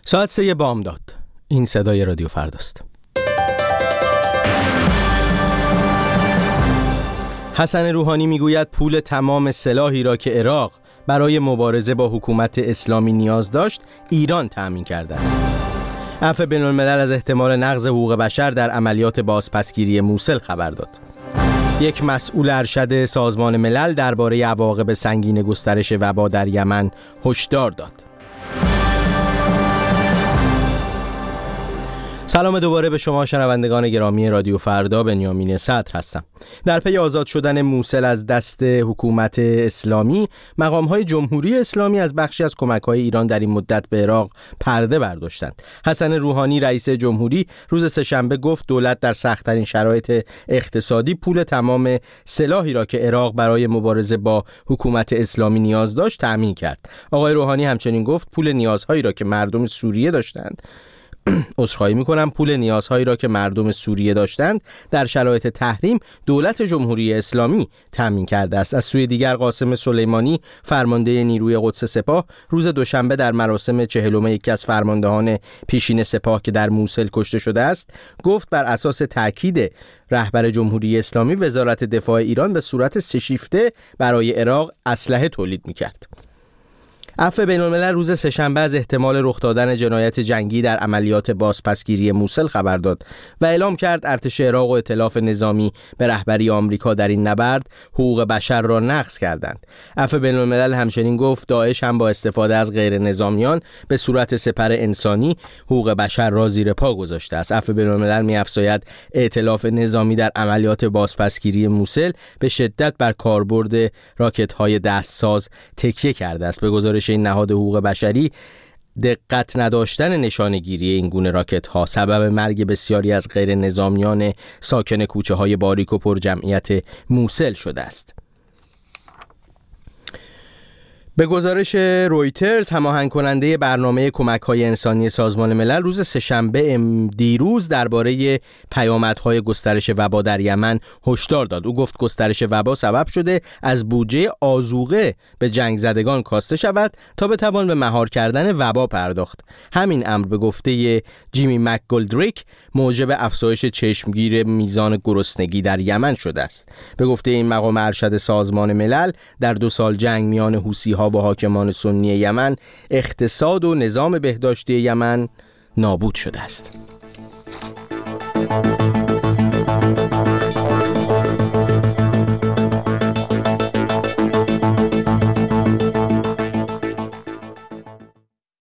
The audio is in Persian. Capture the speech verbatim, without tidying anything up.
ساعت سه بامداد. این صدای رادیو فرداست. حسن روحانی میگوید پول تمام سلاحی را که عراق برای مبارزه با حکومت اسلامی نیاز داشت ایران تأمین کرده است. عفو بین الملل از احتمال نقض حقوق بشر در عملیات بازپسگیری موصل خبر داد. یک مسئول ارشد سازمان ملل درباره عواقب سنگین گسترش وبا در یمن هشدار داد. سلام دوباره به شما شنوندگان گرامی رادیو فردا، بنیامین صدر هستم. در پی آزاد شدن موصل از دست حکومت اسلامی، مقام‌های جمهوری اسلامی از بخشی از کمک‌های ایران در این مدت به عراق پرده برداشتند. حسن روحانی رئیس جمهوری روز سه‌شنبه گفت دولت در سخت‌ترین شرایط اقتصادی پول تمام سلاحی را که عراق برای مبارزه با حکومت اسلامی نیاز داشت تأمین کرد. آقای روحانی همچنین گفت پول نیازهایی را که مردم سوریه داشتند عذرخواهی میکنم پول نیازهایی را که مردم سوریه داشتند در شرایط تحریم دولت جمهوری اسلامی تامین کرده است. از سوی دیگر قاسم سلیمانی فرمانده نیروی قدس سپاه روز دوشنبه در مراسم چهلم یکی از فرماندهان پیشین سپاه که در موصل کشته شده است گفت بر اساس تاکید رهبر جمهوری اسلامی وزارت دفاع ایران به صورت سه‌شیفته برای عراق اسلحه تولید میکرد. عفو بین الملل روز سه‌شنبه از احتمال رخ دادن جنایت جنگی در عملیات بازپسگیری موصل خبر داد و اعلام کرد ارتش عراق و ائتلاف نظامی به رهبری آمریکا در این نبرد حقوق بشر را نقض کردند. عفو بین الملل همچنین گفت داعش هم با استفاده از غیر نظامیان به صورت سپر انسانی حقوق بشر را زیر پا گذاشته است. عفو بین الملل می‌افزاید ائتلاف نظامی در عملیات بازپسگیری موصل به شدت بر کاربرد راکت‌های دستساز تکیه کرده است. به گزارش این نهاد حقوق بشری دقت نداشتن نشانه‌گیری این گونه راکت ها سبب مرگ بسیاری از غیر نظامیان ساکن کوچه های باریک و پر جمعیت موصل شده است. به گزارش رویترز، هماهنگ کننده برنامه کمک‌های انسانی سازمان ملل روز سه‌شنبه دیروز درباره پیامدهای گسترش وبا در یمن هشدار داد. او گفت گسترش وبا سبب شده از بودجه آذوقه به جنگ زدگان کاسته شود تا بتوان به مهار کردن وبا پرداخت. همین امر به گفته جیمی مکگولدریک موجب افزایش چشمگیر میزان گرسنگی در یمن شده است. به گفته این مقام ارشد سازمان ملل در دو سال جنگ میان حوثی‌ها و حاکمان سنی یمن اقتصاد و نظام بهداشتی یمن نابود شده است.